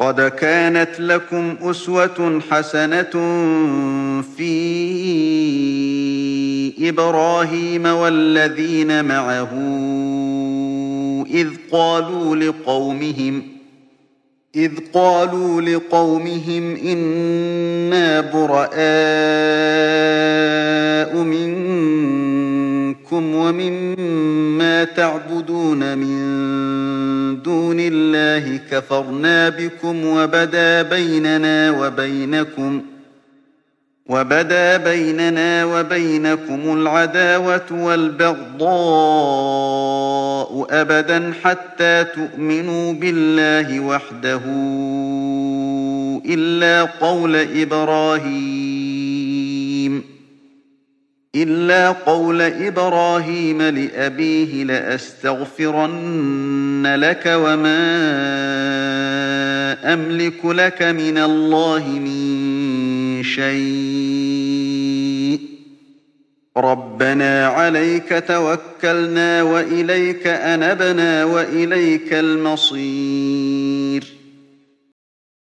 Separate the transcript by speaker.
Speaker 1: قد كانت لكم أسوة حسنة في إبراهيم والذين معه إذ قالوا لقومهم إنا براء منكم ومما تعبدون من دون الله كفرنا بكم وبدا بيننا وبينكم العداوة والبغضاء أبدا حتى تؤمنوا بالله وحده إلا قول إبراهيم لأبيه لأستغفرن لك وما أملك لك من الله من شيء ربنا عليك توكلنا وإليك أنبنا وإليك المصير